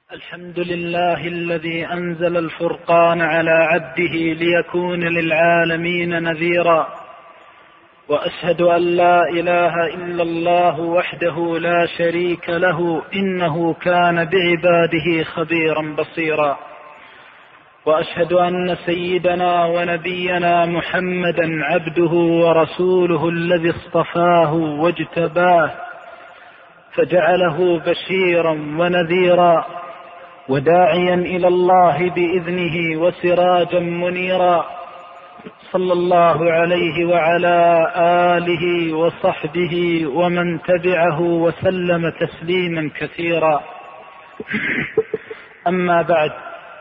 الحمد لله الذي أنزل الفرقان على عبده ليكون للعالمين نذيرا، وأشهد أن لا إله إلا الله وحده لا شريك له إنه كان بعباده خبيرا بصيرا، وأشهد أن سيدنا ونبينا محمدا عبده ورسوله الذي اصطفاه واجتباه فجعله بشيرا ونذيرا وداعيا إلى الله بإذنه وسراجا منيرا، صلى الله عليه وعلى آله وصحبه ومن تبعه وسلم تسليما كثيرا. أما بعد،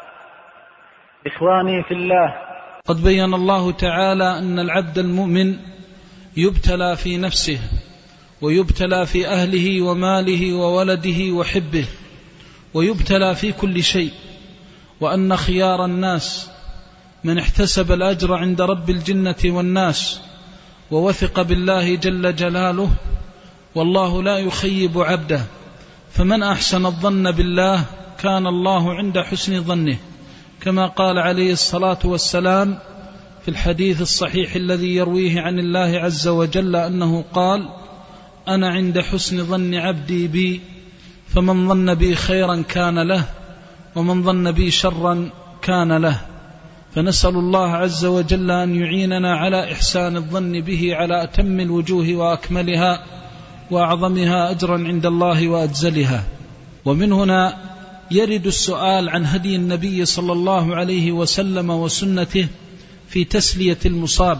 إخواني في الله، قد بين الله تعالى أن العبد المؤمن يبتلى في نفسه ويبتلى في أهله وماله وولده وحبه، ويبتلى في كل شيء، وأن خيار الناس من احتسب الأجر عند رب الجنة والناس ووثق بالله جل جلاله، والله لا يخيب عبده، فمن أحسن الظن بالله كان الله عند حسن ظنه، كما قال عليه الصلاة والسلام في الحديث الصحيح الذي يرويه عن الله عز وجل أنه قال: أنا عند حسن ظن عبدي بي، فمن ظن بي خيرا كان له، ومن ظن بي شرا كان له. فنسأل الله عز وجل أن يعيننا على إحسان الظن به على أتم الوجوه وأكملها وأعظمها أجرا عند الله وأجزلها. ومن هنا يرد السؤال عن هدي النبي صلى الله عليه وسلم وسنته في تسلية المصاب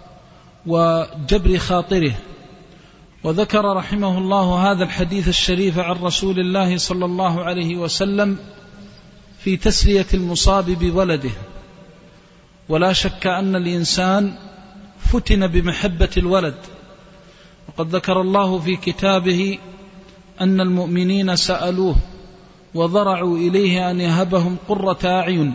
وجبر خاطره، وذكر رحمه الله هذا الحديث الشريف عن رسول الله صلى الله عليه وسلم في تسلية المصاب بولده. ولا شك أن الإنسان فتن بمحبة الولد، وقد ذكر الله في كتابه أن المؤمنين سألوه وضرعوا إليه أن يهبهم قرة أعين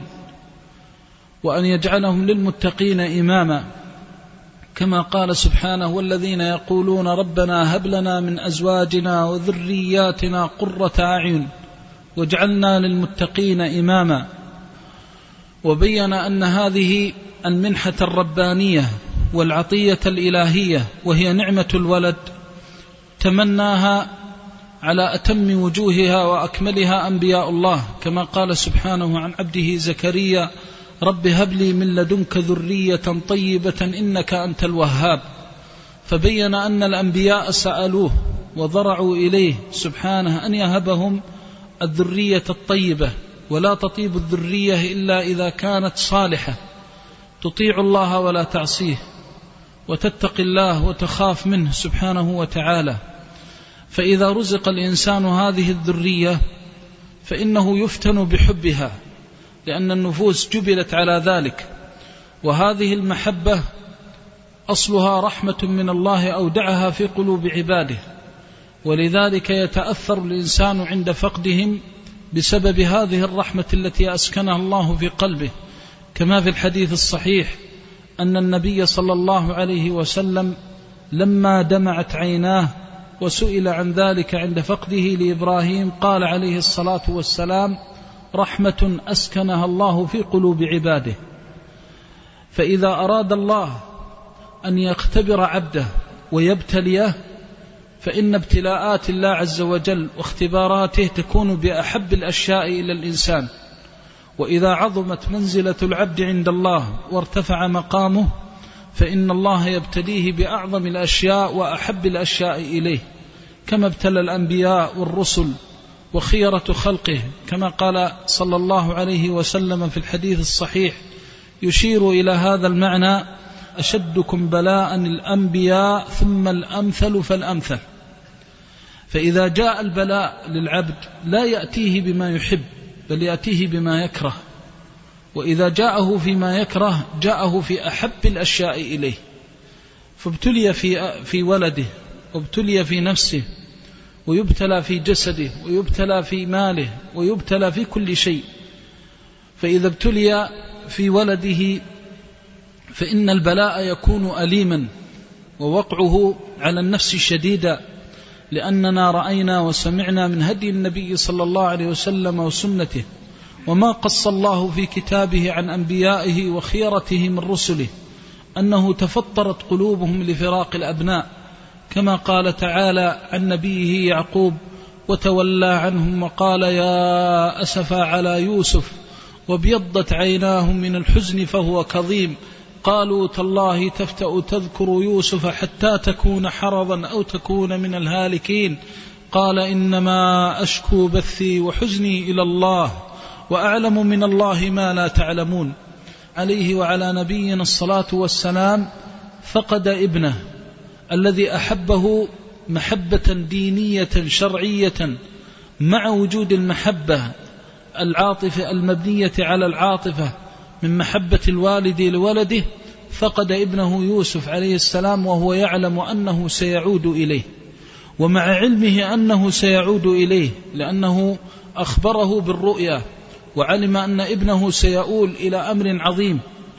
وأن يجعلهم للمتقين إماما، كما قال سبحانه: والذين يقولون ربنا هب لنا من أزواجنا وذرياتنا قرة أعين واجعلنا للمتقين إماما. وبين أن هذه المنحة الربانية والعطية الإلهية وهي نعمة الولد تمناها على أتم وجوهها وأكملها أنبياء الله، كما قال سبحانه عن عبده زكريا: رب هب لي من لدنك ذرية طيبة إنك أنت الوهاب. فبين أن الأنبياء سألوه وضرعوا إليه سبحانه أن يهبهم الذرية الطيبة، ولا تطيب الذرية إلا إذا كانت صالحة تطيع الله ولا تعصيه وتتقي الله وتخاف منه سبحانه وتعالى. فإذا رزق الإنسان هذه الذرية فإنه يفتن بحبها، لأن النفوس جبلت على ذلك، وهذه المحبة أصلها رحمة من الله أودعها في قلوب عباده، ولذلك يتأثر الإنسان عند فقدهم بسبب هذه الرحمة التي أسكنها الله في قلبه، كما في الحديث الصحيح أن النبي صلى الله عليه وسلم لما دمعت عيناه وسئل عن ذلك عند فقده لإبراهيم قال عليه الصلاة والسلام: رحمة أسكنها الله في قلوب عباده. فإذا أراد الله أن يختبر عبده ويبتليه فإن ابتلاءات الله عز وجل واختباراته تكون بأحب الأشياء إلى الإنسان، وإذا عظمت منزلة العبد عند الله وارتفع مقامه فإن الله يبتليه بأعظم الأشياء وأحب الأشياء إليه، كما ابتلى الأنبياء والرسل وخيرة خلقه، كما قال صلى الله عليه وسلم في الحديث الصحيح يشير إلى هذا المعنى: أشدكم بلاء الأنبياء ثم الأمثل فالأمثل. فإذا جاء البلاء للعبد لا يأتيه بما يحب بل يأتيه بما يكره، وإذا جاءه فيما يكره جاءه في أحب الأشياء إليه، فابتلي في ولده وابتلي في نفسه ويبتلى في جسده ويبتلى في ماله ويبتلى في كل شيء. فإذا ابتلي في ولده فإن البلاء يكون أليما ووقعه على النفس شديدا، لأننا رأينا وسمعنا من هدي النبي صلى الله عليه وسلم وسنته وما قص الله في كتابه عن أنبيائه وخيرته من رسله أنه تفطرت قلوبهم لفراق الأبناء، كما قال تعالى عن نبيه يعقوب: وتولى عنهم وقال يا أسفا على يوسف وابيضت عيناهم من الحزن فهو كظيم قالوا تالله تفتأ تذكر يوسف حتى تكون حرضا أو تكون من الهالكين قال إنما أشكو بثي وحزني إلى الله وأعلم من الله ما لا تعلمون. عليه وعلى نبينا الصلاة والسلام فقد ابنه الذي أحبه محبة دينية شرعية مع وجود المحبة العاطفة المبنية على العاطفة من محبة الوالد لولده. فقد ابنه يوسف عليه السلام وهو يعلم أنه سيعود إليه، ومع علمه أنه سيعود إليه لأنه أخبره بالرؤيا وعلم أن ابنه سيؤول إلى أمر عظيم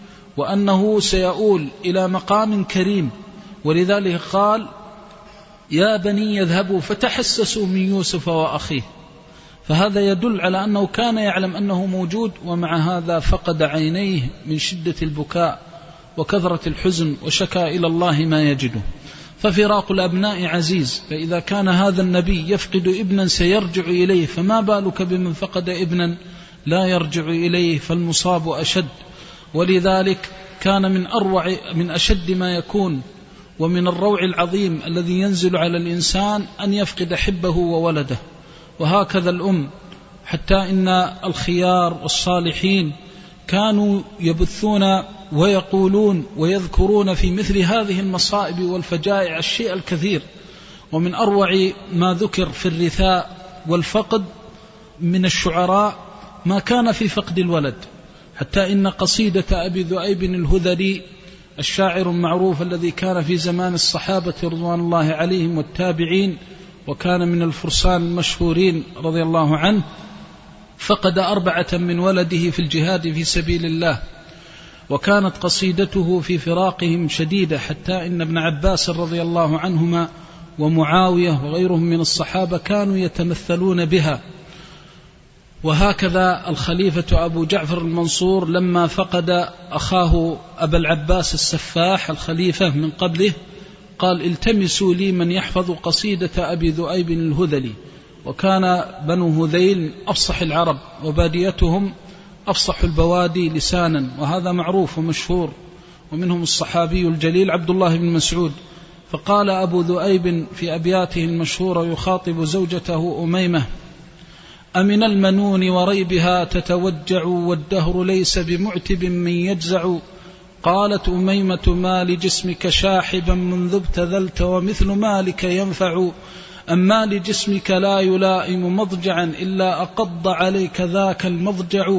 وأنه سيؤول إلى مقام كريم، ولذلك قال يا بني يذهبوا فتحسسوا من يوسف وأخيه. فهذا يدل على أنه كان يعلم أنه موجود، ومع هذا فقد عينيه من شدة البكاء وكثرة الحزن وشكى إلى الله ما يجده. ففراق الأبناء عزيز، فإذا كان هذا النبي يفقد ابنا سيرجع إليه فما بالك بمن فقد ابنا لا يرجع إليه، فالمصاب أشد. ولذلك كان من أشد ما يكون ومن الروع العظيم الذي ينزل على الإنسان أن يفقد حبه وولده. وهكذا الأم، حتى إن الخيار والصالحين كانوا يبثون ويقولون ويذكرون في مثل هذه المصائب والفجائع الشيء الكثير. ومن أروع ما ذكر في الرثاء والفقد من الشعراء ما كان في فقد الولد، حتى إن قصيدة أبي ذؤيب الهذلي الشاعر المعروف الذي كان في زمان الصحابة رضوان الله عليهم والتابعين وكان من الفرسان المشهورين رضي الله عنه، فقد 4 من ولده في الجهاد في سبيل الله، وكانت قصيدته في فراقهم شديدة، حتى إن ابن عباس رضي الله عنهما ومعاوية وغيرهم من الصحابة كانوا يتمثلون بها. وهكذا الخليفة أبو جعفر المنصور لما فقد أخاه أبا العباس السفاح الخليفة من قبله قال التمسوا لي من يحفظ قصيدة أبي ذؤيب الهذلي. وكان بنو هذيل أفصح العرب وباديتهم أفصح البوادي لسانا، وهذا معروف ومشهور، ومنهم الصحابي الجليل عبد الله بن مسعود. فقال أبو ذؤيب في أبياته المشهورة يخاطب زوجته أميمة: أمن المنون وريبها تتوجع والدهر ليس بمعتب من يجزع. قالت أميمة ما لجسمك شاحبا منذ ابتذلت ومثل مالك ينفع. أما لجسمك لا يلائم مضجعا إلا أقض عليك ذاك المضجع.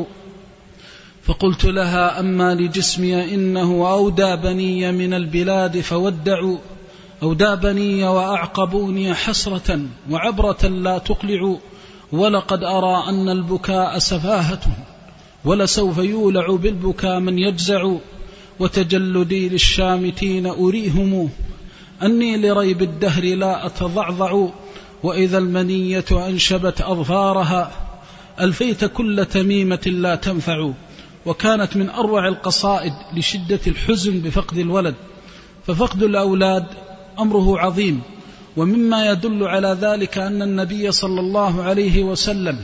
فقلت لها أما لجسمي إنه أودى بني من البلاد فودعوا، أودى بني وأعقبوني حسرة وعبرة لا تقلع. ولقد أرى أن البكاء سفاهة ولسوف يولع بالبكاء من يجزع. وتجلدي للشامتين أريهم أني لريب الدهر لا أتضعضع. وإذا المنية أنشبت أظفارها ألفيت كل تميمة لا تنفع. وكانت من أروع القصائد لشدة الحزن بفقد الولد. ففقد الأولاد أمره عظيم، ومما يدل على ذلك أن النبي صلى الله عليه وسلم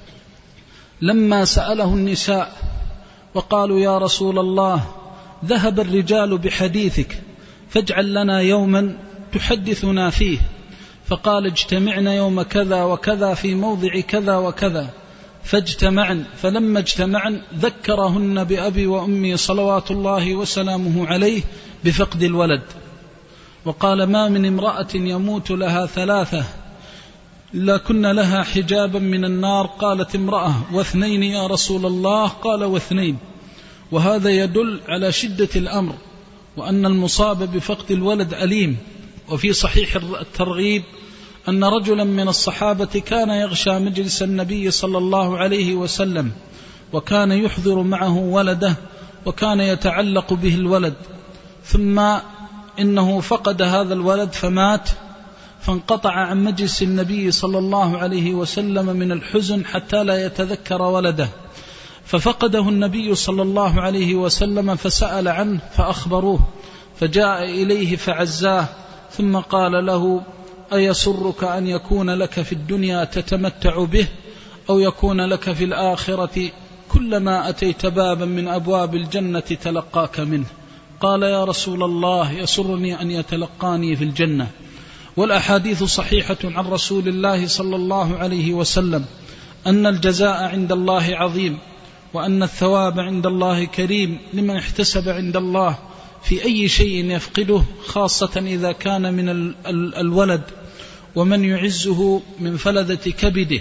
لما سأله النساء وقالوا يا رسول الله ذهب الرجال بحديثك فاجعل لنا يوما تحدثنا فيه، فقال اجتمعنا يوم كذا وكذا في موضع كذا وكذا، فاجتمعن. فلما اجتمعن ذكرهن بأبي وأمي صلوات الله وسلامه عليه بفقد الولد. وقال ما من امرأة يموت لها 3 إلا كن لها حجابا من النار. قالت امرأة و2 يا رسول الله؟ قال و2. وهذا يدل على شدة الأمر وأن المصاب بفقد الولد أليم. وفي صحيح الترغيب أن رجلا من الصحابة كان يغشى مجلس النبي صلى الله عليه وسلم، وكان يحضر معه ولده وكان يتعلق به الولد، ثم إنه فقد هذا الولد فمات، فانقطع عن مجلس النبي صلى الله عليه وسلم من الحزن حتى لا يتذكر ولده، ففقده النبي صلى الله عليه وسلم فسأل عنه فأخبروه، فجاء إليه فعزاه، ثم قال له: أيسرك أن يكون لك في الدنيا تتمتع به، أو يكون لك في الآخرة كلما أتيت بابا من أبواب الجنة تلقاك منه؟ قال: يا رسول الله، يسرني أن يتلقاني في الجنة. والأحاديث صحيحة عن رسول الله صلى الله عليه وسلم أن الجزاء عند الله عظيم، وأن الثواب عند الله كريم لمن احتسب عند الله في أي شيء يفقده، خاصة إذا كان من الولد ومن يعزه من فلذة كبده.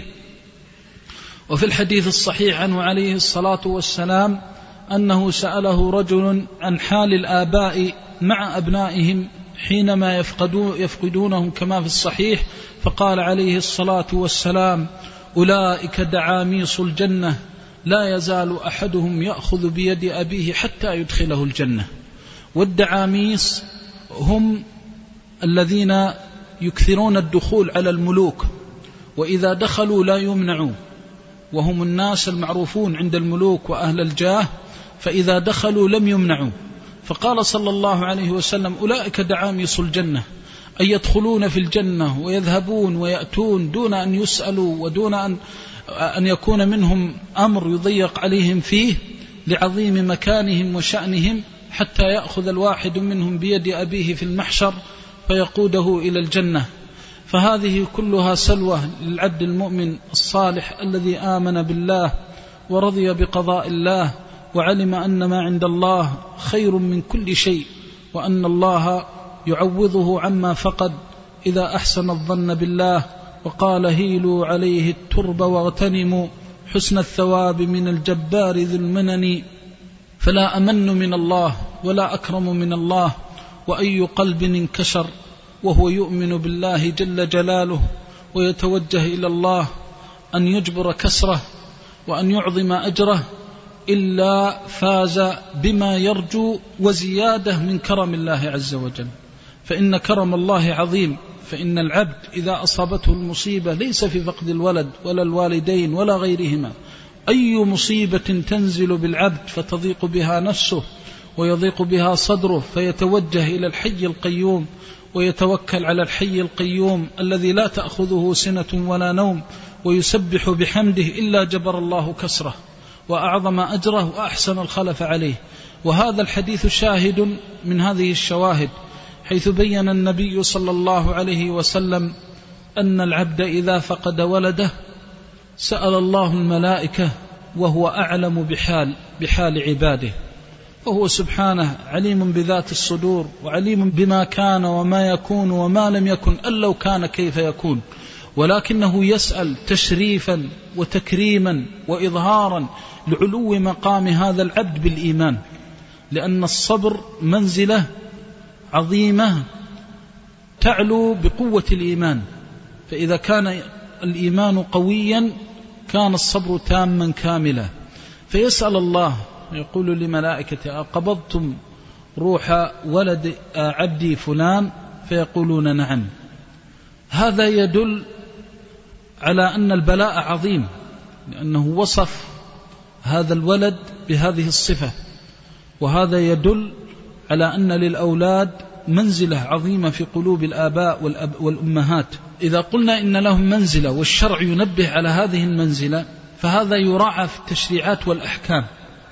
وفي الحديث الصحيح عنه عليه الصلاة والسلام أنه سأله رجل عن حال الآباء مع أبنائهم حينما يفقدونهم كما في الصحيح، فقال عليه الصلاة والسلام: أولئك دعاميص الجنة، لا يزال أحدهم يأخذ بيد أبيه حتى يدخله الجنة. والدعاميص هم الذين يكثرون الدخول على الملوك، وإذا دخلوا لا يمنعوا، وهم الناس المعروفون عند الملوك وأهل الجاه، فإذا دخلوا لم يمنعوا. فقال صلى الله عليه وسلم: أولئك دعاميص الجنة، أي يدخلون في الجنة ويذهبون ويأتون دون أن يسألوا، ودون أن يكون منهم أمر يضيق عليهم فيه لعظيم مكانهم وشأنهم، حتى يأخذ الواحد منهم بيد أبيه في المحشر فيقوده إلى الجنة. فهذه كلها سلوى للعبد المؤمن الصالح الذي آمن بالله ورضي بقضاء الله، وعلم أن ما عند الله خير من كل شيء، وأن الله يعوضه عما فقد إذا أحسن الظن بالله، وقال: هيلوا عليه الترب واغتنموا حسن الثواب من الجبار ذي المنن. فلا أمن من الله ولا أكرم من الله، وأي قلب انكسر وهو يؤمن بالله جل جلاله ويتوجه إلى الله أن يجبر كسره وأن يعظم أجره إلا فاز بما يرجو وزيادة من كرم الله عز وجل. فإن كرم الله عظيم، فإن العبد إذا أصابته المصيبة ليس في فقد الولد ولا الوالدين ولا غيرهما، أي مصيبة تنزل بالعبد فتضيق بها نفسه ويضيق بها صدره، فيتوجه إلى الحي القيوم ويتوكل على الحي القيوم الذي لا تأخذه سنة ولا نوم، ويسبح بحمده إلا جبر الله كسره وأعظم أجره وأحسن الخلف عليه. وهذا الحديث شاهد من هذه الشواهد، حيث بين النبي صلى الله عليه وسلم أن العبد إذا فقد ولده سأل الله الملائكة وهو أعلم بحال عباده، وهو سبحانه عليم بذات الصدور، وعليم بما كان وما يكون وما لم يكن أن لو كان كيف يكون، ولكنه يسأل تشريفا وتكريما وإظهارا لعلو مقام هذا العبد بالإيمان، لأن الصبر منزلة عظيمة تعلو بقوة الإيمان، فإذا كان الإيمان قويا كان الصبر تاما كاملا. فيسأل الله، يقول لملائكته: أقبضتم روح ولد عبدي فلان؟ فيقولون: نعم. هذا يدل على أن البلاء عظيم، لأنه وصف هذا الولد بهذه الصفة، وهذا يدل على أن للأولاد منزلة عظيمة في قلوب الآباء والأمهات. إذا قلنا إن لهم منزلة والشرع ينبه على هذه المنزلة، فهذا يراعى في التشريعات والأحكام.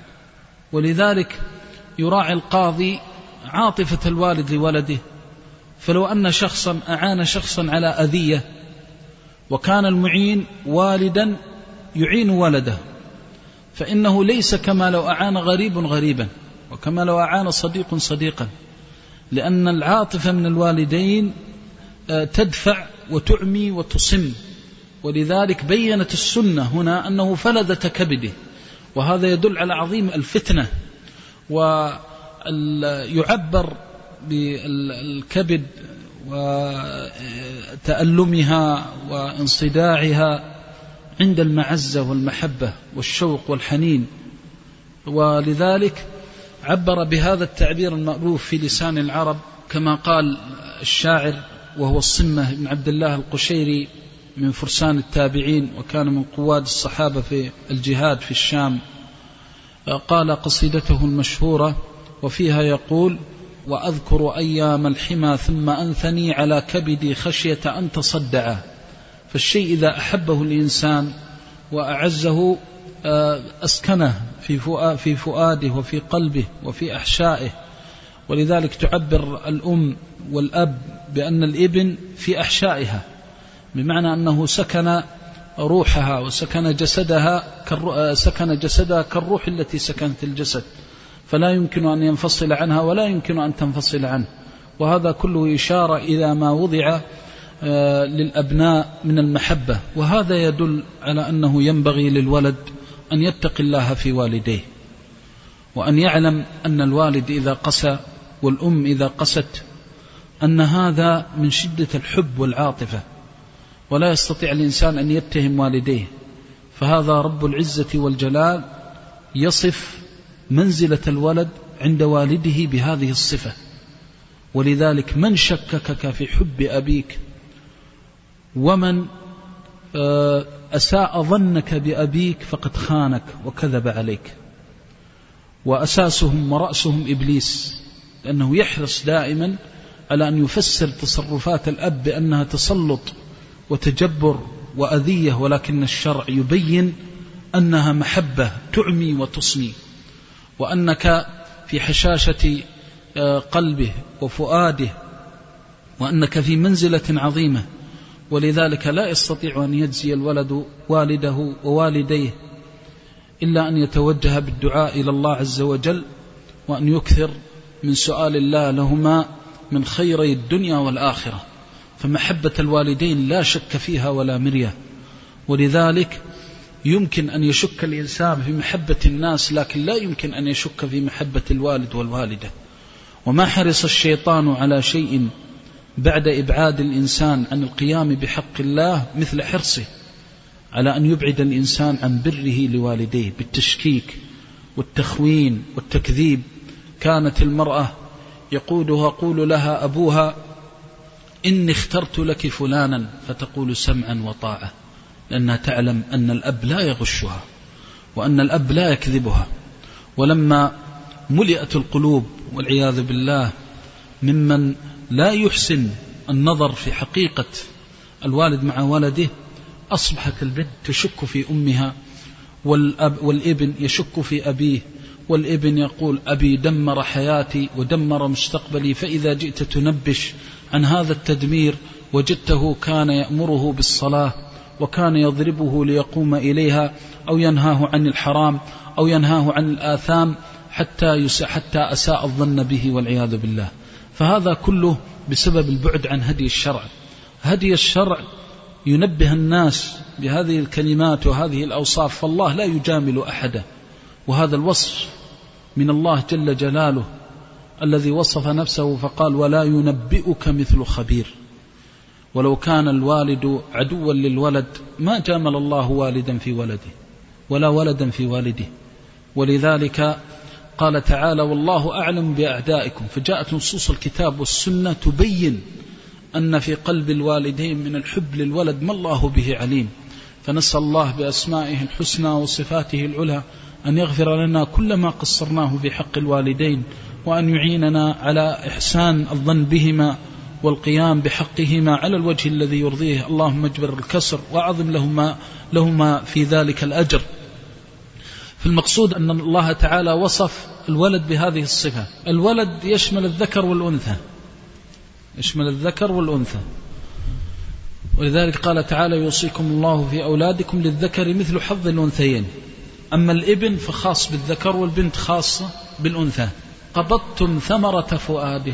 ولذلك يراعي القاضي عاطفة الوالد لولده، فلو أن شخصا أعان شخصا على أذية، وكان المعين والدا يعين ولده، فإنه ليس كما لو أعان غريب غريبا، وكما لو أعان صديق صديقا، لأن العاطفة من الوالدين تدفع وتعمي وتصم. ولذلك بيّنت السنة هنا أنه فلذة كبده، وهذا يدل على عظيم الفتنة. ويعبر بالكبد وتألمها وانصداعها عند المعزة والمحبة والشوق والحنين، ولذلك عبر بهذا التعبير المألوف في لسان العرب، كما قال الشاعر: وهو الصمة بن عبد الله القشيري من فرسان التابعين، وكان من قواد الصحابة في الجهاد في الشام، قال قصيدته المشهورة وفيها يقول: وأذكر أيام الحمى ثم أنثني على كبدي خشية أن تصدع. فالشيء إذا أحبه الإنسان وأعزه أسكنه في فؤاده وفي قلبه وفي أحشائه. ولذلك تعبر الأم والأب بأن الابن في أحشائها، بمعنى أنه سكن روحها وسكن جسدها كالروح التي سكنت الجسد، فلا يمكن أن ينفصل عنها ولا يمكن أن تنفصل عنه. وهذا كله إشارة إلى ما وضع للأبناء من المحبة. وهذا يدل على أنه ينبغي للولد أن يتقي الله في والديه، وأن يعلم أن الوالد إذا قسى والأم إذا قست أن هذا من شدة الحب والعاطفة، ولا يستطيع الإنسان أن يتهم والديه. فهذا رب العزة والجلال يصف منزلة الولد عند والده بهذه الصفة. ولذلك من شككك في حب أبيك ومن أساء ظنك بأبيك فقد خانك وكذب عليك. وأساسهم ورأسهم إبليس، لأنه يحرص دائما على أن يفسر تصرفات الأب بأنها تسلط وتجبر وأذية، ولكن الشرع يبين أنها محبة تعمي وتصمي، وأنك في حشاشة قلبه وفؤاده، وأنك في منزلة عظيمة. ولذلك لا يستطيع أن يجزي الولد والده ووالديه إلا أن يتوجه بالدعاء إلى الله عز وجل، وأن يكثر من سؤال الله لهما من خيري الدنيا والآخرة. فمحبة الوالدين لا شك فيها ولا مرية. ولذلك يمكن أن يشك الإنسان في محبة الناس، لكن لا يمكن أن يشك في محبة الوالد والوالدة. وما حرص الشيطان على شيء بعد إبعاد الإنسان عن القيام بحق الله مثل حرصه على أن يبعد الإنسان عن بره لوالديه بالتشكيك والتخوين والتكذيب. كانت المرأة يقول لها أبوها: إني اخترت لك فلانا، فتقول سمعا وطاعة، لأنها تعلم أن الأب لا يغشها وأن الأب لا يكذبها. ولما ملئت القلوب والعياذ بالله ممن لا يحسن النظر في حقيقة الوالد مع ولده، أصبحت البنت تشك في أمها، والابن يشك في أبيه، والابن يقول: أبي دمر حياتي ودمر مستقبلي. فإذا جئت تنبش عن هذا التدمير وجدته كان يأمره بالصلاة، وكان يضربه ليقوم إليها، أو ينهاه عن الحرام، أو ينهاه عن الآثام، حتى أساء الظن به والعياذ بالله. فهذا كله بسبب البعد عن هدي الشرع. هدي الشرع ينبه الناس بهذه الكلمات وهذه الأوصاف، فالله لا يجامل أحدا. وهذا الوصف من الله جل جلاله الذي وصف نفسه فقال: ولا ينبئك مثل خبير. ولو كان الوالد عدوا للولد ما جامل الله والدا في ولده ولا ولدا في والده. ولذلك قال تعالى: والله أعلم بأعدائكم. فجاءت نصوص الكتاب والسنة تبين أن في قلب الوالدين من الحب للولد ما الله به عليم. فنسأل الله بأسمائه الحسنى وصفاته العلى أن يغفر لنا كل ما قصرناه في حق الوالدين، وأن يعيننا على إحسان الظن بهما والقيام بحقهما على الوجه الذي يرضيه. اللهم اجبر الكسر وأعظم لهما في ذلك الأجر. فالمقصود أن الله تعالى وصف الولد بهذه الصفة. الولد يشمل الذكر والأنثى، يشمل الذكر والأنثى. ولذلك قال تعالى: يوصيكم الله في أولادكم للذكر مثل حظ الأنثيين. أما الابن فخاص بالذكر والبنت خاصة بالأنثى. قبضتم ثمرة فؤاده،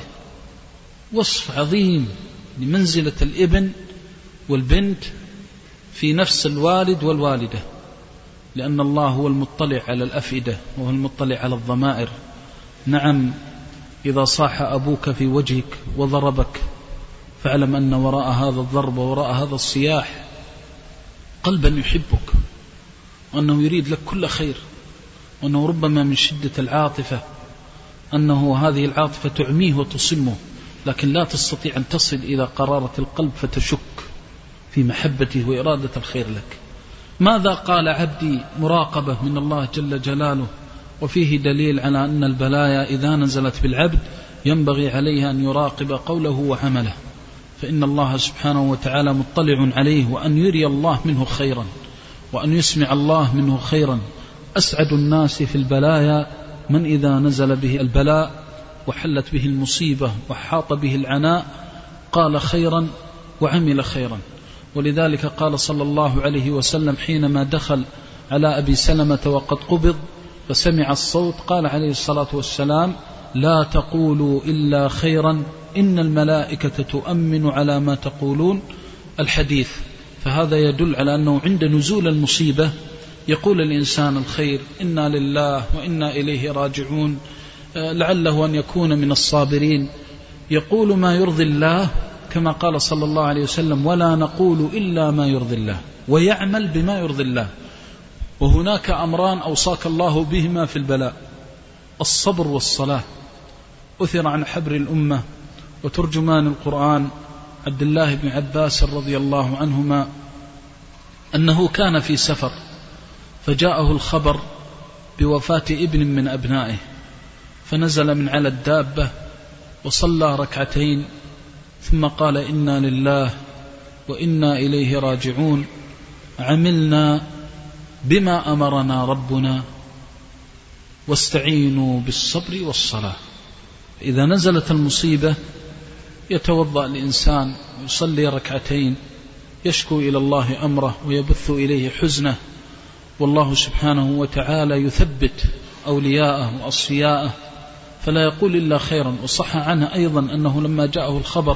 وصف عظيم لمنزلة الابن والبنت في نفس الوالد والوالدة، لأن الله هو المطلع على الأفئدة وهو المطلع على الضمائر. نعم، إذا صاح أبوك في وجهك وضربك فاعلم أن وراء هذا الضرب وراء هذا الصياح قلبا يحبك، وأنه يريد لك كل خير، وأنه ربما من شدة العاطفة أنه هذه العاطفة تعميه وتصمه، لكن لا تستطيع أن تصل إلى قرارة القلب فتشك في محبته وإرادة الخير لك. ماذا قال عبدي؟ مراقبة من الله جل جلاله، وفيه دليل على أن البلايا إذا نزلت بالعبد ينبغي عليه أن يراقب قوله وعمله، فإن الله سبحانه وتعالى مطلع عليه، وأن يري الله منه خيرا وأن يسمع الله منه خيرا. أسعد الناس في البلايا من إذا نزل به البلاء وحلت به المصيبة وحاط به العناء قال خيرا وعمل خيرا. ولذلك قال صلى الله عليه وسلم حينما دخل على أبي سلمة وقد قبض فسمع الصوت، قال عليه الصلاة والسلام: لا تقولوا إلا خيرا إن الملائكة تؤمن على ما تقولون. الحديث. فهذا يدل على أنه عند نزول المصيبة يقول الإنسان الخير: إنا لله وإنا إليه راجعون، لعله أن يكون من الصابرين، يقول ما يرضي الله كما قال صلى الله عليه وسلم: ولا نقول إلا ما يرضي الله، ويعمل بما يرضي الله. وهناك أمران أوصاك الله بهما في البلاء: الصبر والصلاة. أثر عن حبر الأمة وترجمان القرآن عبد الله بن عباس رضي الله عنهما أنه كان في سفر فجاءه الخبر بوفاة ابن من أبنائه، فنزل من على الدابة وصلى ركعتين ثم قال: إنا لله وإنا إليه راجعون، عملنا بما أمرنا ربنا واستعينوا بالصبر والصلاة. إذا نزلت المصيبة يتوضأ الإنسان ويصلي ركعتين، يشكو إلى الله أمره ويبث إليه حزنه، والله سبحانه وتعالى يثبت أولياءه وأصفياءه فلا يقول إلا خيرا. وصح عنه أيضا أنه لما جاءه الخبر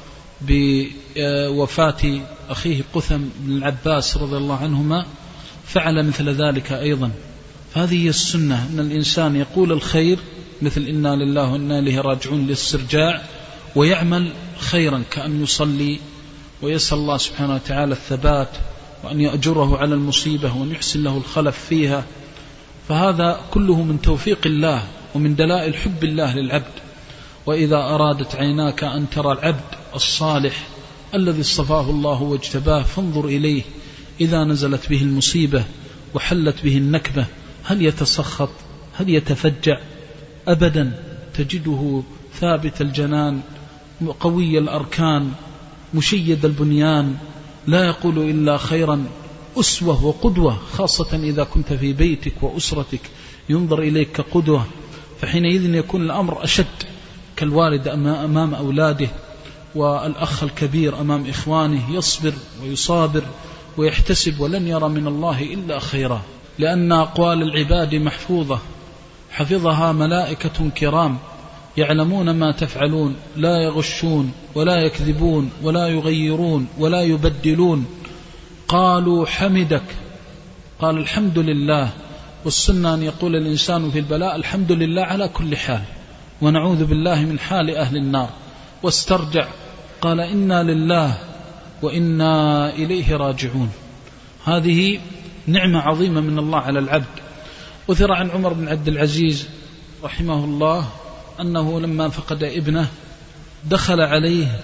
بوفاة أخيه قثم بن العباس رضي الله عنهما فعل مثل ذلك أيضا. فهذه هي السنة، أن الإنسان يقول الخير مثل إنا لله وإنا إليه راجعون للاسترجاع، ويعمل خيرا كأن يصلي ويسأل الله سبحانه وتعالى الثبات وأن يأجره على المصيبة وأن يحسن له الخلف فيها. فهذا كله من توفيق الله ومن دلائل حب الله للعبد. وإذا أرادت عيناك أن ترى العبد الصالح الذي اصطفاه الله واجتباه فانظر إليه إذا نزلت به المصيبة وحلت به النكبة، هل يتسخط؟ هل يتفجع؟ أبدا، تجده ثابت الجنان قوي الأركان مشيد البنيان، لا يقول إلا خيرا، أسوة وقدوة، خاصة إذا كنت في بيتك وأسرتك ينظر إليك كقدوة، فحينئذ يكون الأمر أشد، كالوالد أمام أولاده والأخ الكبير أمام إخوانه، يصبر ويصابر ويحتسب ولن يرى من الله إلا خيرا، لأن أقوال العباد محفوظة حفظها ملائكة كرام يعلمون ما تفعلون، لا يغشون ولا يكذبون ولا يغيرون ولا يبدلون. قالوا حمدك، قال الحمد لله. والسنة أن يقول الإنسان في البلاء الحمد لله على كل حال، ونعوذ بالله من حال أهل النار. واسترجع قال إنا لله وإنا إليه راجعون. هذه نعمة عظيمة من الله على العبد. أثر عن عمر بن عبد العزيز رحمه الله أنه لما فقد ابنه دخل عليه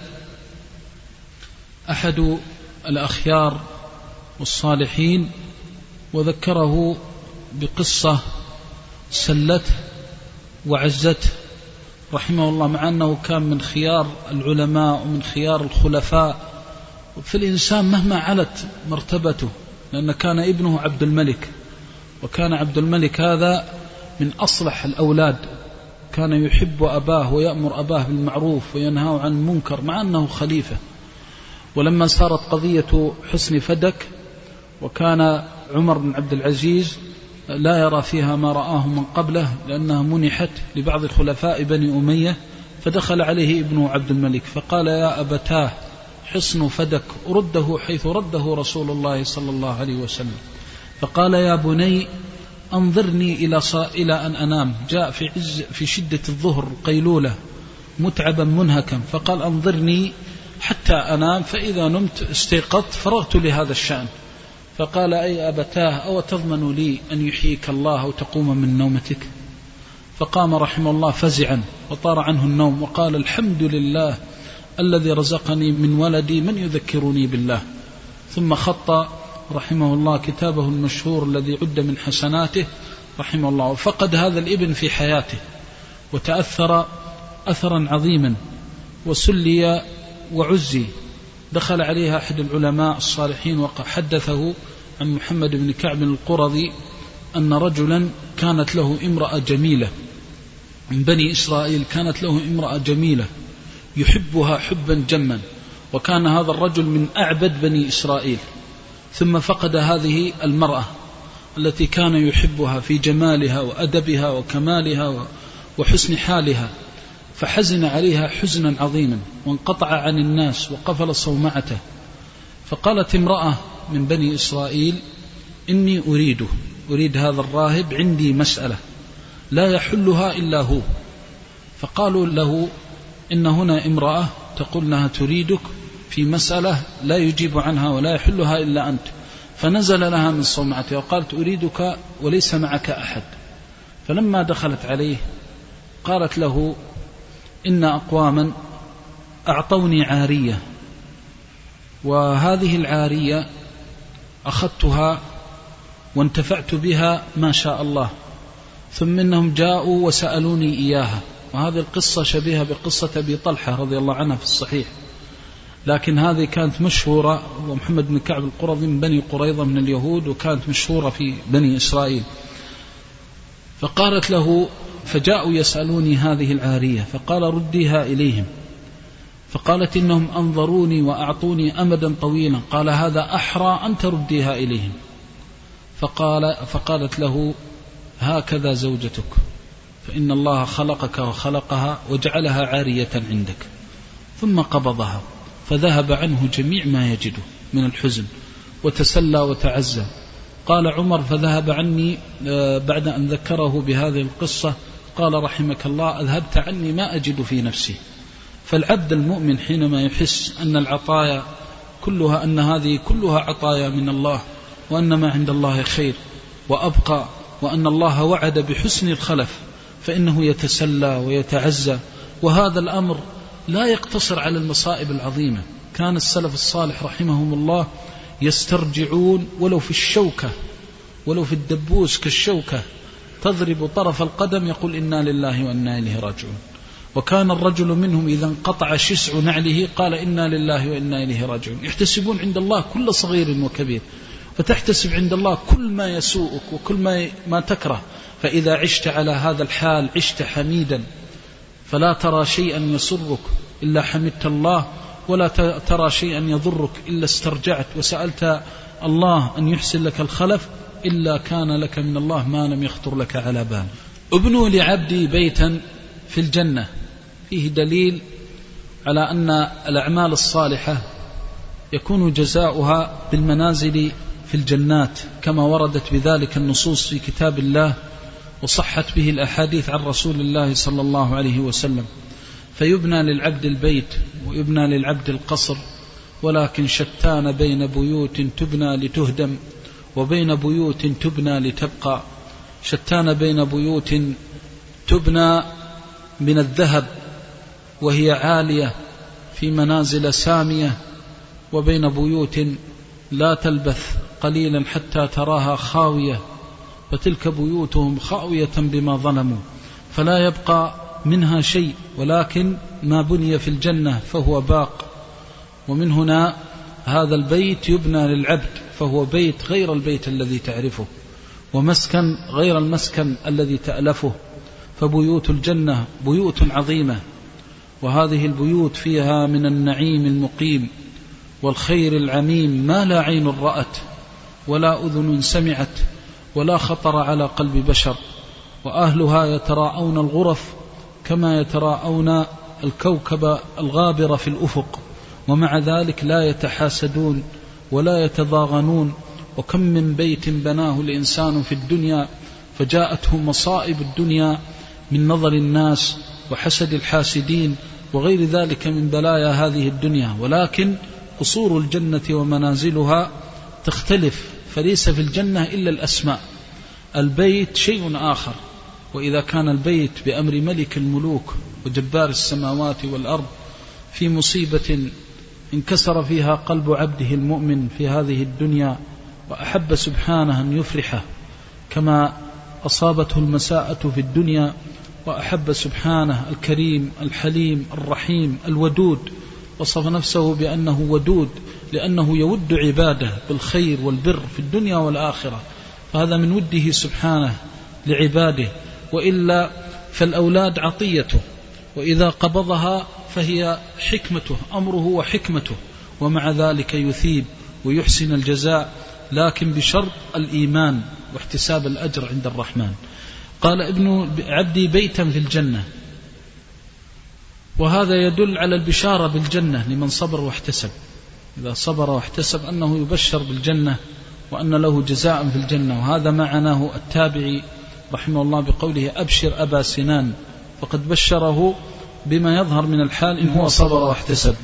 أحد الأخيار والصالحين وذكره بقصة سلته وعزته رحمه الله، مع أنه كان من خيار العلماء ومن خيار الخلفاء في الإنسان مهما علت مرتبته، لأن كان ابنه عبد الملك، وكان عبد الملك هذا من أصلح الأولاد، كان يحب أباه ويأمر أباه بالمعروف وينهى عن المنكر مع أنه خليفة. ولما صارت قضية حسن فدك وكان عمر بن عبد العزيز لا يرى فيها ما رآه من قبله لأنها منحت لبعض خلفاء بني أمية، فدخل عليه ابنه عبد الملك فقال يا أبتاه حصن فدك رده حيث رده رسول الله صلى الله عليه وسلم. فقال يا بني أنظرني إلى أن أنام، جاء في شدة الظهر قيلولة متعبا منهكا، فقال أنظرني حتى أنام، فإذا نمت استيقظت فرغت لهذا الشأن. فقال أي أبتاه أو تضمن لي أن يحييك الله أو تقوم من نومتك؟ فقام رحمه الله فزعا وطار عنه النوم وقال: الحمد لله الذي رزقني من ولدي من يذكرني بالله. ثم خط رحمه الله كتابه المشهور الذي عد من حسناته رحمه الله. وفقد هذا الابن في حياته وتأثر أثرا عظيما وسلي وعزي. دخل عليها أحد العلماء الصالحين وحدثه عن محمد بن كعب القرظي أن رجلا كانت له امرأة جميلة من بني إسرائيل، كانت له امرأة جميلة يحبها حبا جما، وكان هذا الرجل من أعبد بني إسرائيل، ثم فقد هذه المرأة التي كان يحبها في جمالها وأدبها وكمالها وحسن حالها، فحزن عليها حزنا عظيما وانقطع عن الناس وقفل صومعته. فقالت امرأة من بني إسرائيل: إني أريد هذا الراهب، عندي مسألة لا يحلها إلا هو. فقالوا له: إن هنا امرأة تقول أنها تريدك في مسألة لا يجيب عنها ولا يحلها إلا أنت. فنزل لها من صومعته وقالت: أريدك وليس معك أحد. فلما دخلت عليه قالت له: إن أقواما أعطوني عارية، وهذه العارية أخذتها وانتفعت بها ما شاء الله، ثم إنهم جاءوا وسألوني إياها. وهذه القصة شبيهة بقصة أبي طلحة رضي الله عنها في الصحيح، لكن هذه كانت مشهورة، ومحمد بن كعب القرظي من بني قريظة من اليهود، وكانت مشهورة في بني إسرائيل. فقالت له: فجاءوا يسألوني هذه العارية، فقال: رديها إليهم. فقالت: إنهم أنظروني وأعطوني أمدا طويلا. قال: هذا أحرى أن ترديها إليهم. فقالت له: هكذا زوجتك، فإن الله خلقك وخلقها وجعلها عارية عندك. ثم قبضها فذهب عنه جميع ما يجده من الحزن وتسلى وتعزى. قال عمر: فذهب عني بعد أن ذكره بهذه القصة، قال: رحمك الله، أذهبت عني ما أجد في نفسي. فالعبد المؤمن حينما يحس أن العطايا كلها، أن هذه كلها عطايا من الله، وأن ما عند الله خير وأبقى، وأن الله وعد بحسن الخلف، فإنه يتسلى ويتعزى. وهذا الأمر لا يقتصر على المصائب العظيمة. كان السلف الصالح رحمهم الله يسترجعون ولو في الشوكة، ولو في الدبوس كالشوكة تضرب طرف القدم، يقول: إنا لله وإنا إليه راجعون. وكان الرجل منهم إذا انقطع شسع نعله قال: إنا لله وإنا إليه راجعون. يحتسبون عند الله كل صغير وكبير، فتحتسب عند الله كل ما يسوءك وكل ما تكره. فإذا عشت على هذا الحال عشت حميدا، فلا ترى شيئا يسرك إلا حمدت الله، ولا ترى شيئا يضرك إلا استرجعت وسألت الله أن يحسن لك الخلف، إلا كان لك من الله ما لم يخطر لك على بال. ابنوا لعبدي بيتا في الجنة، فيه دليل على أن الأعمال الصالحة يكون جزاؤها بالمنازل في الجنات، كما وردت بذلك النصوص في كتاب الله وصحت به الأحاديث عن رسول الله صلى الله عليه وسلم. فيبنى للعبد البيت ويبنى للعبد القصر، ولكن شتان بين بيوت تبنى لتهدم وبين بيوت تبنى لتبقى. شتان بين بيوت تبنى من الذهب وهي عالية في منازل سامية، وبين بيوت لا تلبث قليلا حتى تراها خاوية، فتلك بيوتهم خاوية بما ظلموا، فلا يبقى منها شيء، ولكن ما بني في الجنة فهو باق. ومن هنا هذا البيت يبنى للعبد، فهو بيت غير البيت الذي تعرفه، ومسكن غير المسكن الذي تألفه. فبيوت الجنة بيوت عظيمة، وهذه البيوت فيها من النعيم المقيم والخير العميم ما لا عين رأت ولا أذن سمعت ولا خطر على قلب بشر. وأهلها يتراءون الغرف كما يتراءون الكوكب الغابر في الأفق، ومع ذلك لا يتحاسدون ولا يتضاغنون. وكم من بيت بناه الإنسان في الدنيا فجاءته مصائب الدنيا من نظر الناس وحسد الحاسدين وغير ذلك من بلايا هذه الدنيا، ولكن قصور الجنة ومنازلها تختلف، فليس في الجنة إلا الأسماء. البيت شيء آخر، وإذا كان البيت بأمر ملك الملوك وجبار السماوات والأرض في مصيبة انكسر فيها قلب عبده المؤمن في هذه الدنيا وأحب سبحانه أن يفرحه كما أصابته المساءة في الدنيا، وأحب سبحانه الكريم الحليم الرحيم الودود، وصف نفسه بأنه ودود لأنه يود عباده بالخير والبر في الدنيا والآخرة، فهذا من وده سبحانه لعباده. وإلا فالأولاد عطيته، وإذا قبضها فهي حكمته، أمره وحكمته، ومع ذلك يثيب ويحسن الجزاء، لكن بشرط الإيمان واحتساب الأجر عند الرحمن. قال ابن عبدي بيتا في الجنة، وهذا يدل على البشارة بالجنة لمن صبر واحتسب. إذا صبر واحتسب أنه يبشر بالجنة وأن له جزاء في الجنة، وهذا معناه التابعي رحمه الله بقوله أبشر أبا سنان، فقد بشره بما يظهر من الحال إن هو صبر واحتسب.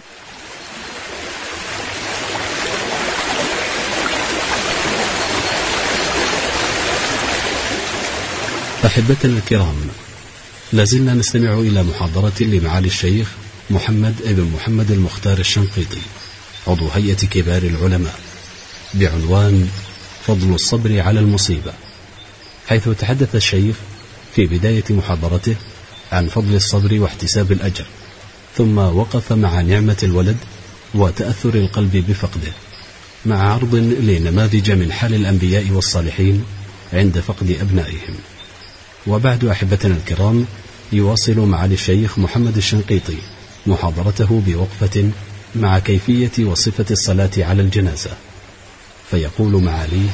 أحبتنا الكرام، لازلنا نستمع إلى محاضرة لمعالي الشيخ محمد ابن محمد المختار الشنقيطي عضو هيئة كبار العلماء بعنوان فضل الصبر على المصيبة، حيث تحدث الشيخ في بداية محاضرته عن فضل الصبر واحتساب الأجر، ثم وقف مع نعمة الولد وتأثر القلب بفقده، مع عرض لنماذج من حال الأنبياء والصالحين عند فقد أبنائهم. وبعد أحبتنا الكرام، يواصل معالي الشيخ محمد الشنقيطي محاضرته بوقفة مع كيفية وصفة الصلاة على الجنازة، فيقول معاليه: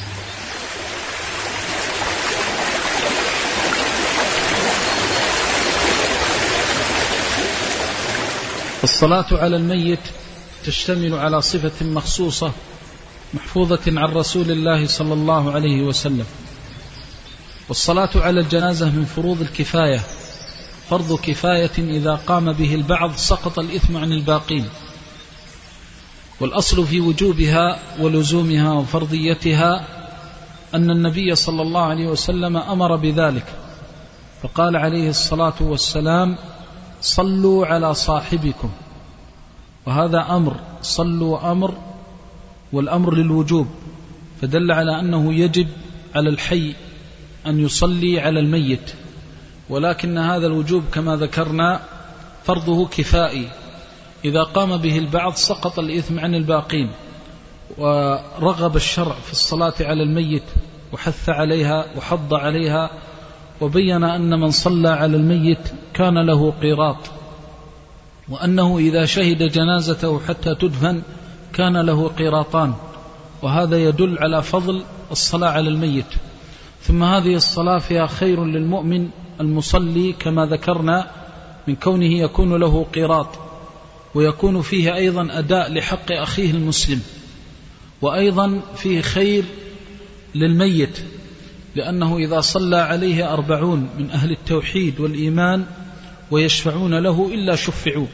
الصلاة على الميت تشتمل على صفة مخصوصة محفوظة عن رسول الله صلى الله عليه وسلم. والصلاة على الجنازة من فروض الكفاية، فرض كفاية إذا قام به البعض سقط الإثم عن الباقين. والأصل في وجوبها ولزومها وفرضيتها أن النبي صلى الله عليه وسلم أمر بذلك، فقال عليه الصلاة والسلام: صلوا على صاحبكم. وهذا أمر، صلوا أمر، والأمر للوجوب، فدل على أنه يجب على الحي أن يصلي على الميت، ولكن هذا الوجوب كما ذكرنا فرضه كفائي، إذا قام به البعض سقط الإثم عن الباقين. ورغب الشرع في الصلاة على الميت وحث عليها وحض عليها، وبين أن من صلى على الميت كان له قيراط، وأنه إذا شهد جنازته حتى تدفن كان له قيراطان، وهذا يدل على فضل الصلاة على الميت. ثم هذه الصلاة فيها خير للمؤمن المصلي كما ذكرنا، من كونه يكون له قيراط، ويكون فيه أيضا أداء لحق أخيه المسلم، وأيضا فيه خير للميت، لأنه إذا صلى عليه 40 من أهل التوحيد والإيمان ويشفعون له إلا شفعوا.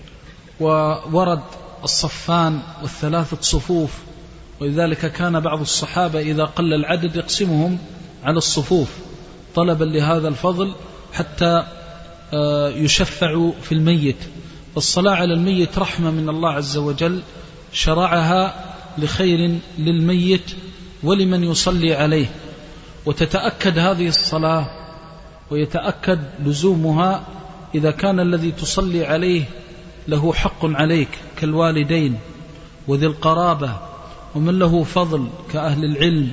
وورد الصفان والثلاثة صفوف، ولذلك كان بعض الصحابة إذا قل العدد يقسمهم على الصفوف طلبا لهذا الفضل حتى يشفعوا في الميت. والصلاة على الميت رحمة من الله عز وجل، شرعها لخير للميت ولمن يصلي عليه. وتتأكد هذه الصلاة ويتأكد لزومها إذا كان الذي تصلي عليه له حق عليك كالوالدين وذي القرابة ومن له فضل كأهل العلم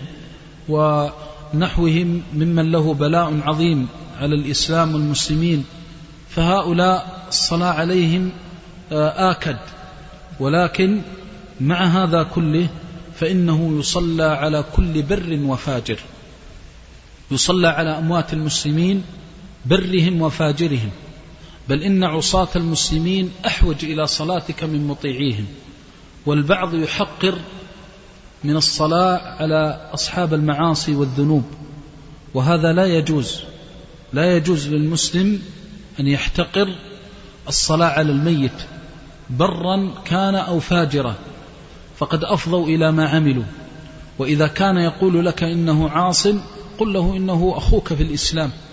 ونحوهم ممن له بلاء عظيم على الإسلام والمسلمين، فهؤلاء الصلاة عليهم آكد. ولكن مع هذا كله فإنه يصلى على كل بر وفاجر، يصلى على أموات المسلمين برهم وفاجرهم، بل إن عصاة المسلمين أحوج إلى صلاتك من مطيعيهم. والبعض يحقر من الصلاة على أصحاب المعاصي والذنوب، وهذا لا يجوز. لا يجوز للمسلم أن يحتقر الصلاة على الميت برا كان أو فاجرا، فقد أفضوا إلى ما عملوا. وإذا كان يقول لك إنه عاصم قل له إنه أخوك في الإسلام،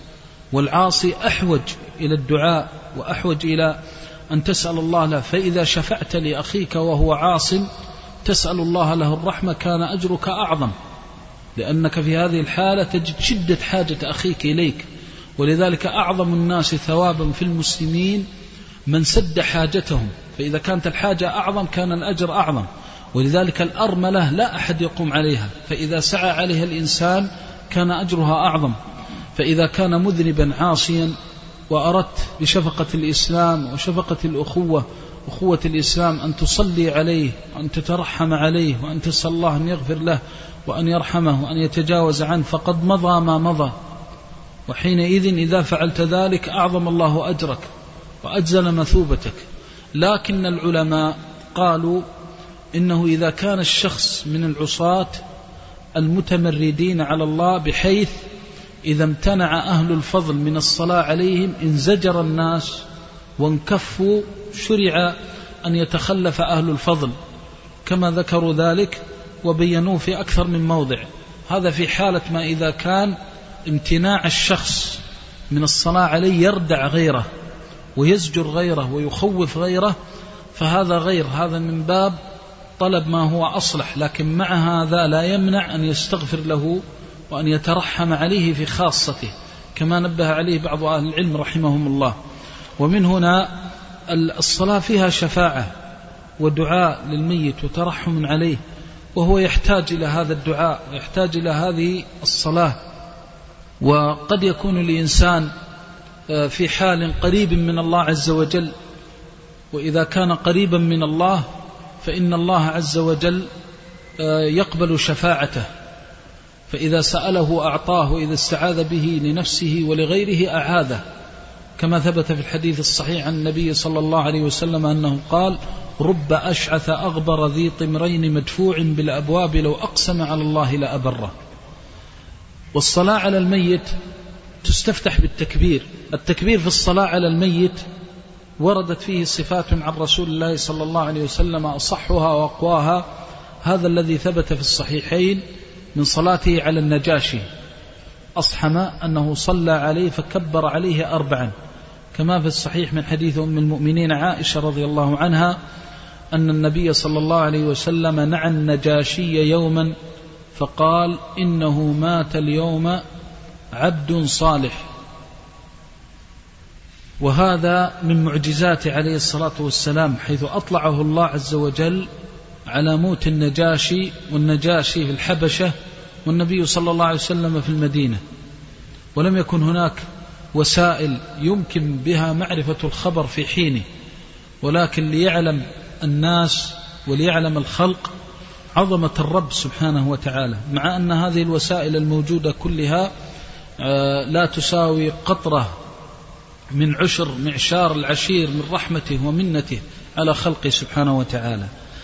والعاصي أحوج إلى الدعاء وأحوج إلى أن تسأل الله له. فإذا شفعت لأخيك وهو عاص تسأل الله له الرحمة كان أجرك أعظم، لأنك في هذه الحالة تجد شدة حاجة أخيك إليك. ولذلك أعظم الناس ثوابا في المسلمين من سد حاجتهم، فإذا كانت الحاجة أعظم كان الأجر أعظم. ولذلك الأرملة لا أحد يقوم عليها، فإذا سعى عليها الإنسان كان أجرها أعظم. فإذا كان مذنبا عاصيا وأردت بشفقة الإسلام وشفقة الأخوة، أخوة الإسلام، أن تصلي عليه وأن تترحم عليه وأن تسأل الله أن يغفر له وأن يرحمه وأن يتجاوز عنه، فقد مضى ما مضى. وحينئذ إذا فعلت ذلك أعظم الله أجرك وأجزل مثوبتك. لكن العلماء قالوا إنه إذا كان الشخص من العصاة المتمردين على الله بحيث إذا امتنع أهل الفضل من الصلاة عليهم انزجر الناس وانكفوا، شرع أن يتخلف أهل الفضل كما ذكروا ذلك وبينوه في أكثر من موضع. هذا في حالة ما إذا كان امتناع الشخص من الصلاة عليه يردع غيره ويزجر غيره ويخوف غيره، فهذا غير، هذا من باب طلب ما هو أصلح. لكن مع هذا لا يمنع أن يستغفر له وأن يترحم عليه في خاصته، كما نبه عليه بعض أهل العلم رحمهم الله. ومن هنا الصلاة فيها شفاعة ودعاء للميت وترحم عليه، وهو يحتاج إلى هذا الدعاء ويحتاج إلى هذه الصلاة. وقد يكون الإنسان في حال قريب من الله عز وجل، وإذا كان قريبا من الله فإن الله عز وجل يقبل شفاعته، فإذا سأله أعطاه، وإذا استعاذ به لنفسه ولغيره أعاده، كما ثبت في الحديث الصحيح عن النبي صلى الله عليه وسلم أنه قال: رب أشعث أغبر ذي طمرين مدفوع بالأبواب لو أقسم على الله لأبره. والصلاة على الميت تستفتح بالتكبير. التكبير في الصلاة على الميت وردت فيه صفات عن رسول الله صلى الله عليه وسلم أصحها وأقواها. هذا الذي ثبت في الصحيحين من صلاته على النجاشي، أصحم أنه صلى عليه فكبر عليه 4، كما في الصحيح من حديث أم المؤمنين عائشة رضي الله عنها أن النبي صلى الله عليه وسلم نعى النجاشي يوما فقال: إنه مات اليوم عبد صالح. وهذا من معجزات عليه الصلاة والسلام، حيث أطلعه الله عز وجل على موت النجاشي، والنجاشي في الحبشة والنبي صلى الله عليه وسلم في المدينة، ولم يكن هناك وسائل يمكن بها معرفة الخبر في حينه، ولكن ليعلم الناس وليعلم الخلق عظمة الرب سبحانه وتعالى، مع أن هذه الوسائل الموجودة كلها لا تساوي قطرة من عشر معشار العشير من رحمته ومنته على خلقه سبحانه وتعالى.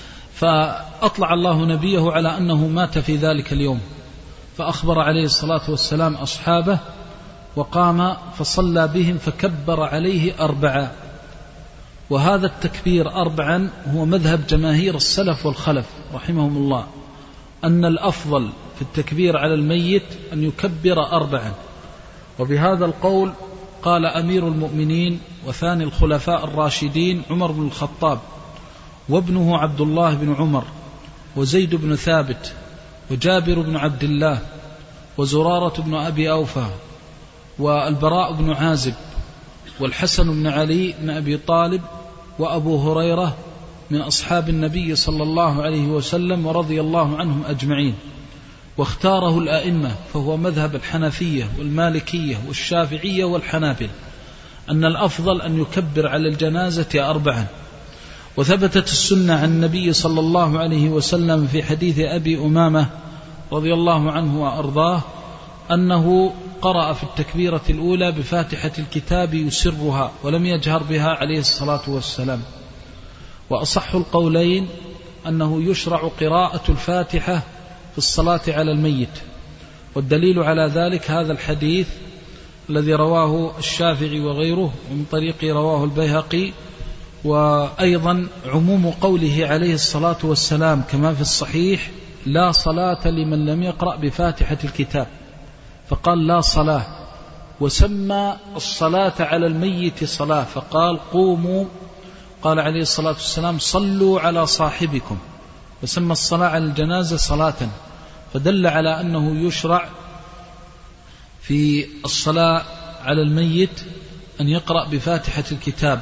فأطلع الله نبيه على أنه مات في ذلك اليوم، فأخبر عليه الصلاة والسلام أصحابه وقام فصلى بهم فكبر عليه 4. وهذا التكبير 4 هو مذهب جماهير السلف والخلف رحمهم الله، أن الأفضل في التكبير على الميت أن يكبر 4. وبهذا القول قال أمير المؤمنين وثاني الخلفاء الراشدين عمر بن الخطاب، وابنه عبد الله بن عمر، وزيد بن ثابت، وجابر بن عبد الله، وزرارة بن أبي أوفى، والبراء بن عازب، والحسن بن علي بن أبي طالب، وأبو هريرة من أصحاب النبي صلى الله عليه وسلم ورضي الله عنهم أجمعين. واختاره الأئمة، فهو مذهب الحنفية والمالكية والشافعية والحنابل، أن الأفضل أن يكبر على الجنازة 4. وثبتت السنة عن النبي صلى الله عليه وسلم في حديث أبي أمامة رضي الله عنه وأرضاه أنه قرأ في التكبيرة الأولى بفاتحة الكتاب يسرها ولم يجهر بها عليه الصلاة والسلام. وأصح القولين أنه يشرع قراءة الفاتحة في الصلاة على الميت، والدليل على ذلك هذا الحديث الذي رواه الشافعي وغيره ومن طريق رواه البيهقي، وأيضا عموم قوله عليه الصلاة والسلام كما في الصحيح: لا صلاة لمن لم يقرأ بفاتحة الكتاب، فقال لا صلاة، وسمى الصلاة على الميت صلاة، فقال قوموا، قال عليه الصلاة والسلام صلوا على صاحبكم، وسمى الصلاة على الجنازة صلاة، فدل على أنه يشرع في الصلاة على الميت أن يقرأ بفاتحة الكتاب،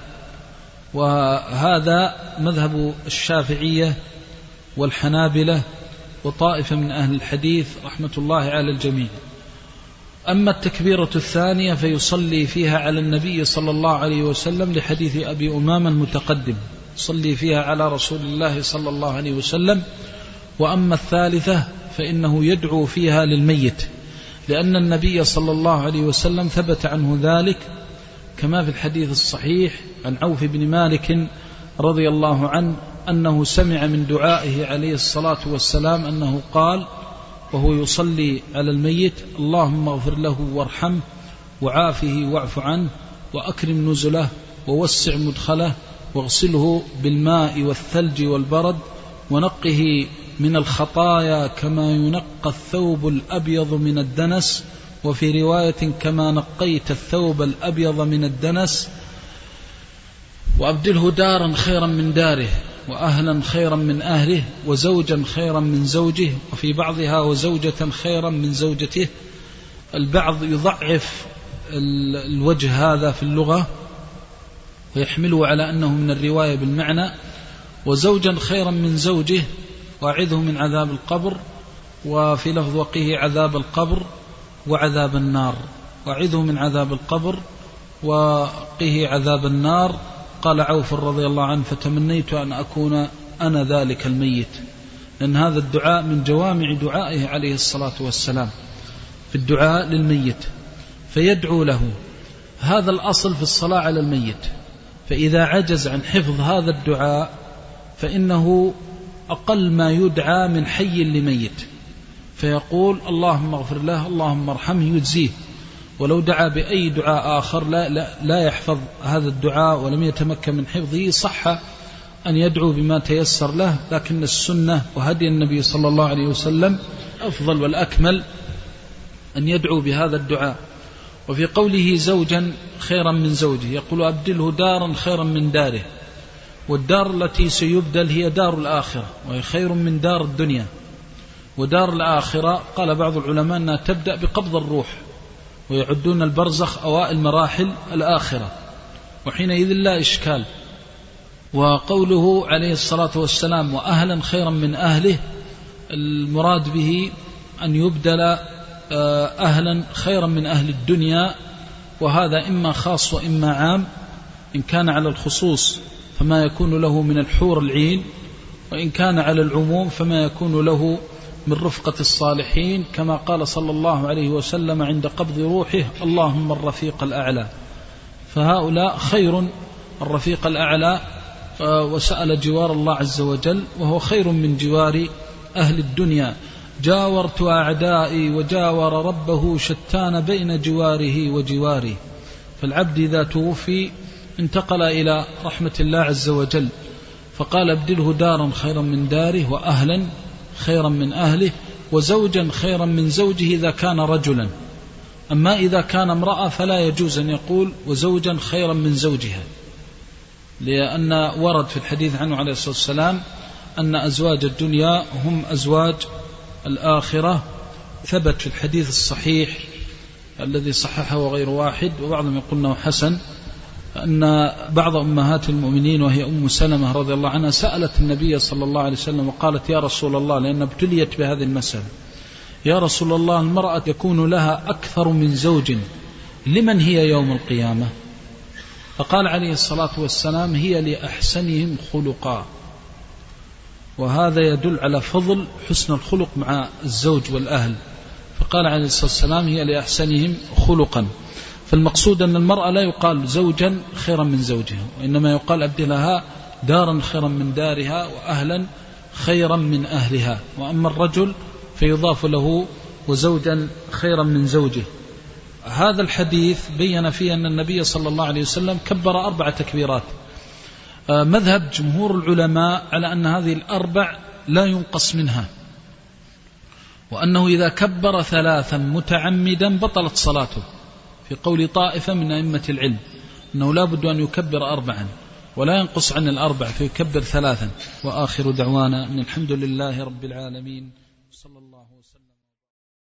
وهذا مذهب الشافعية والحنابلة وطائفة من أهل الحديث رحمة الله على الجميع. أما التكبيرة الثانية فيصلي فيها على النبي صلى الله عليه وسلم لحديث أبي أمامة المتقدم، صلي فيها على رسول الله صلى الله عليه وسلم. وأما الثالثة فإنه يدعو فيها للميت، لأن النبي صلى الله عليه وسلم ثبت عنه ذلك كما في الحديث الصحيح عن عوف بن مالك رضي الله عنه أنه سمع من دعائه عليه الصلاة والسلام أنه قال وهو يصلي على الميت: اللهم اغفر له وارحمه وعافه واعف عنه وأكرم نزله ووسع مدخله واغسله بالماء والثلج والبرد ونقه من الخطايا كما ينقى الثوب الأبيض من الدنس، وفي رواية كما نقيت الثوب الأبيض من الدنس، وأبدله دارا خيرا من داره وأهلا خيرا من أهله وزوجا خيرا من زوجه، وفي بعضها وزوجة خيرا من زوجته. البعض يضعف الوجه هذا في اللغة ويحمله على أنه من الرواية بالمعنى، وزوجا خيرا من زوجه وأعذه من عذاب القبر، وفي لفظ وقيه عذاب القبر وعذاب النار، وأعذه من عذاب القبر وقيه عذاب النار. قال عوف رضي الله عنه: فتمنيت أن أكون أنا ذلك الميت، لأن هذا الدعاء من جوامع دعائه عليه الصلاة والسلام في الدعاء للميت، فيدعو له. هذا الأصل في الصلاة على الميت، فإذا عجز عن حفظ هذا الدعاء فإنه أقل ما يدعى من حي لميت، فيقول اللهم اغفر له اللهم ارحمه يجزيه. ولو دعا بأي دعاء آخر لا يحفظ هذا الدعاء ولم يتمكن من حفظه صح أن يدعو بما تيسر له، لكن السنة وهدي النبي صلى الله عليه وسلم أفضل والأكمل أن يدعو بهذا الدعاء. وفي قوله زوجا خيرا من زوجه يقول أبدله دارا خيرا من داره، والدار التي سيبدل هي دار الآخرة وهي خير من دار الدنيا. ودار الآخرة قال بعض العلماء أنها تبدأ بقبض الروح، ويعدون البرزخ أوائل مراحل الآخرة، وحينئذ لا إشكال. وقوله عليه الصلاة والسلام وأهلا خيرا من أهله، المراد به أن يبدل أهلا خيرا من أهل الدنيا، وهذا إما خاص وإما عام. إن كان على الخصوص فما يكون له من الحور العين، وإن كان على العموم فما يكون له من رفقة الصالحين، كما قال صلى الله عليه وسلم عند قبض روحه اللهم الرفيق الأعلى. فهؤلاء خير الرفيق الأعلى، وسأل جوار الله عز وجل وهو خير من جوار أهل الدنيا. جاورت أعدائي وجاور ربه شتان بين جواره وجواره. فالعبد إذا توفي انتقل إلى رحمة الله عز وجل، فقال ابدله دارا خيرا من داره وأهلا خيرا من أهله وزوجا خيرا من زوجه إذا كان رجلا. أما إذا كان امرأة فلا يجوز أن يقول وزوجا خيرا من زوجها، لأن ورد في الحديث عنه عليه الصلاة والسلام أن أزواج الدنيا هم أزواج الآخرة. ثبت في الحديث الصحيح الذي صححه غير واحد وبعضهم يقول أنه حسن، أن بعض أمهات المؤمنين وهي أم سلمة رضي الله عنها سألت النبي صلى الله عليه وسلم وقالت يا رسول الله، لأن ابتليت بهذه المسألة، يا رسول الله المرأة يكون لها أكثر من زوج، لمن هي يوم القيامة؟ فقال عليه الصلاة والسلام هي لأحسنهم خلقا. وهذا يدل على فضل حسن الخلق مع الزوج والأهل، فقال عليه الصلاة والسلام هي لأحسنهم خلقا. فالمقصود أن المرأة لا يقال زوجا خيرا من زوجها، وإنما يقال أبدلها دارا خيرا من دارها وأهلا خيرا من أهلها. وأما الرجل فيضاف له وزوجا خيرا من زوجه. هذا الحديث بين فيه أن النبي صلى الله عليه وسلم كبر 4 تكبيرات. مذهب جمهور العلماء على أن هذه الأربع لا ينقص منها، وأنه إذا كبر 3 متعمدا بطلت صلاته، في قول طائفة من أئمة العلم أنه لا بد أن يكبر 4 ولا ينقص عن 4 فيكبر 3. وآخر دعوانا أن الحمد لله رب العالمين صلى الله وسلم.